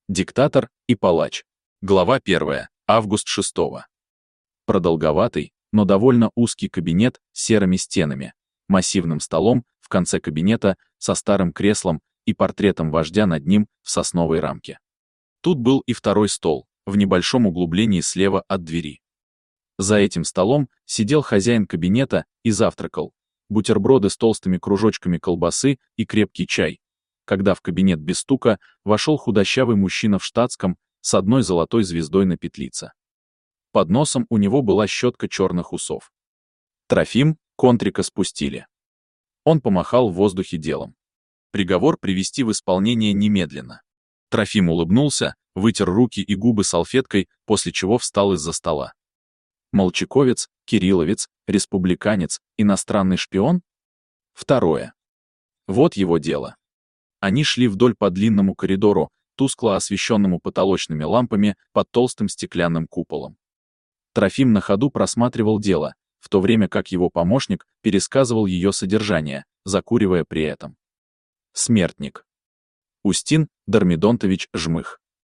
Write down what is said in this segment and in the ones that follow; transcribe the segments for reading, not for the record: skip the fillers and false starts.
Диктатор и палач. Глава 1. Август 6. Продолговатый, но довольно узкий кабинет с серыми стенами, массивным столом в конце кабинета со старым креслом и портретом вождя над ним в сосновой рамке. Тут был и второй стол, в небольшом углублении слева от двери. За этим столом сидел хозяин кабинета и завтракал. Бутерброды с толстыми кружочками колбасы и крепкий чай. Когда в кабинет без стука вошел худощавый мужчина в штатском с одной золотой звездой на петлице. Под носом у него была щетка черных усов. Трофим, контрика спустили. Он помахал в воздухе делом. Приговор привести в исполнение немедленно. Трофим улыбнулся, вытер руки и губы салфеткой, после чего встал из-за стола. Молчаковец, кирилловец, республиканец, иностранный шпион? Второе. Вот его дело. Они шли вдоль по длинному коридору, тускло освещенному потолочными лампами под толстым стеклянным куполом. Трофим на ходу просматривал дело, в то время как его помощник пересказывал ее содержание, закуривая при этом. Смертник. Устин Дормидонтович Жмых.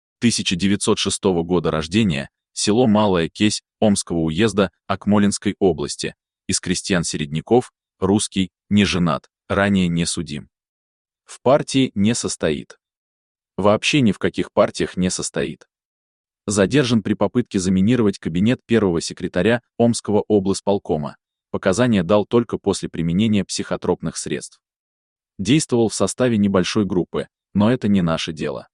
1906 года рождения, село Малая Кесь Омского уезда Акмолинской области, из крестьян-середняков, русский, не женат, ранее не судим. В партии не состоит. Вообще ни в каких партиях не состоит. Задержан при попытке заминировать кабинет первого секретаря Омского облсполкома. Показания дал только после применения психотропных средств. Действовал в составе небольшой группы, но это не наше дело.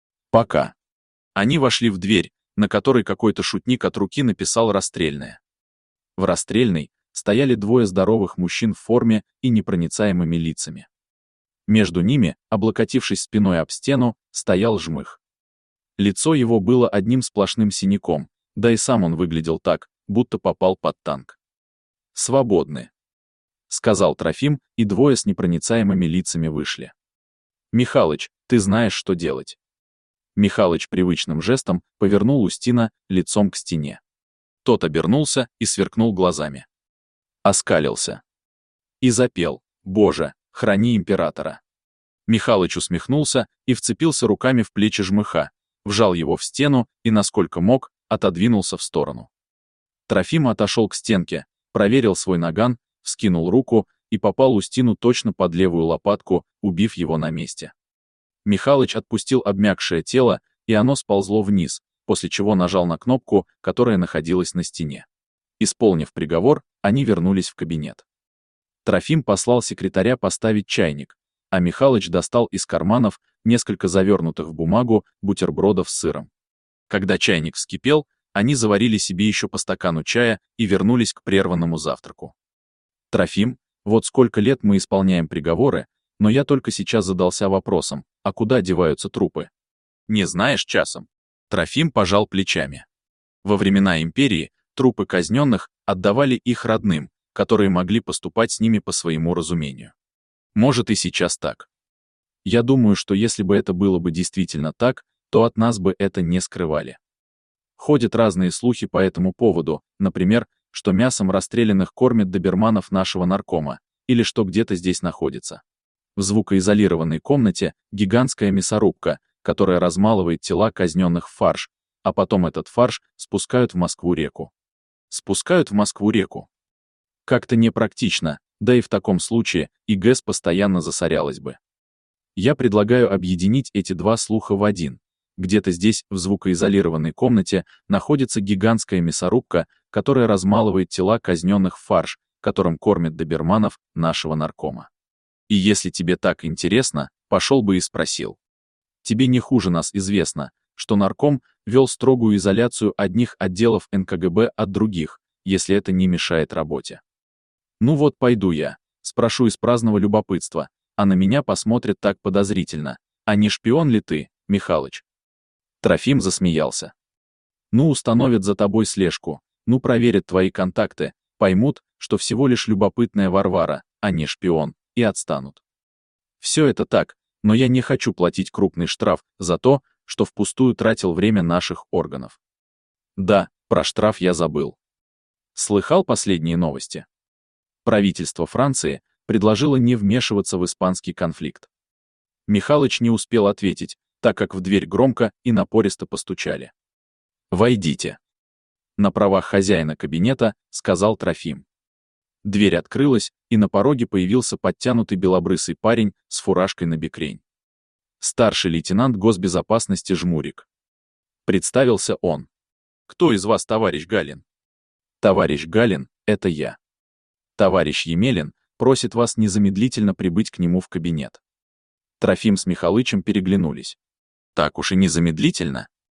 Пока. Они вошли в дверь, на которой какой-то шутник от руки написал «Расстрельное». В расстрельной стояли двое здоровых мужчин в форме и непроницаемыми лицами. Между ними, облокотившись спиной об стену, стоял Жмых. Лицо его было одним сплошным синяком, да и сам он выглядел так, будто попал под танк. «Свободны», — сказал Трофим, и двое с непроницаемыми лицами вышли. «Михалыч, ты знаешь, что делать». Михалыч привычным жестом повернул Устина лицом к стене. Тот обернулся и сверкнул глазами. Оскалился. И запел: «Боже, храни императора». Михалыч усмехнулся и вцепился руками в плечи Жмыха, вжал его в стену и, насколько мог, отодвинулся в сторону. Трофим отошел к стенке, проверил свой наган, вскинул руку и попал Устину точно под левую лопатку, убив его на месте. Михалыч отпустил обмякшее тело, и оно сползло вниз, после чего нажал на кнопку, которая находилась на стене. Исполнив приговор, они вернулись в кабинет. Трофим послал секретаря поставить чайник, а Михалыч достал из карманов несколько завернутых в бумагу бутербродов с сыром. Когда чайник вскипел, они заварили себе еще по стакану чая и вернулись к прерванному завтраку. «Трофим, вот сколько лет мы исполняем приговоры, но я только сейчас задался вопросом, а куда деваются трупы? Не знаешь часом?» Трофим пожал плечами. Во времена империи трупы казненных отдавали их родным, которые могли поступать с ними по своему разумению. Может, и сейчас так. Я думаю, что если бы это было бы действительно так, то от нас бы это не скрывали. Ходят разные слухи по этому поводу, например, что мясом расстрелянных кормят доберманов нашего наркома, или что где-то здесь находится. В звукоизолированной комнате гигантская мясорубка, которая размалывает тела казненных в фарш, а потом этот фарш спускают в Москву-реку. Спускают в Москву-реку. Как-то непрактично, да и в таком случае и ГЭС постоянно засорялась бы. Я предлагаю объединить эти два слуха в один. Где-то здесь, в звукоизолированной комнате, находится гигантская мясорубка, которая размалывает тела казненных в фарш, которым кормят доберманов нашего наркома. И если тебе так интересно, пошел бы и спросил. Тебе не хуже нас известно, что нарком вел строгую изоляцию одних отделов НКГБ от других, если это не мешает работе. Ну вот пойду я, спрошу из праздного любопытства, а на меня посмотрят так подозрительно. А не шпион ли ты, Михалыч? Трофим засмеялся. Ну установят за тобой слежку, ну проверят твои контакты, поймут, что всего лишь любопытная Варвара, а не шпион, и отстанут. Все это так, но я не хочу платить крупный штраф за то, что впустую тратил время наших органов. Да, про штраф я забыл. Слыхал последние новости? Правительство Франции предложило не вмешиваться в испанский конфликт. Михалыч не успел ответить, так как в дверь громко и напористо постучали. «Войдите». На правах хозяина кабинета сказал Трофим. Дверь открылась, и на пороге появился подтянутый белобрысый парень с фуражкой на бекрень. Старший лейтенант госбезопасности Жмурик. Представился он. «Кто из вас товарищ Галин?» «Товарищ Галин — это я. Товарищ Емелин просит вас незамедлительно прибыть к нему в кабинет». Трофим с Михалычем переглянулись. «Так уж и незамедлительно?»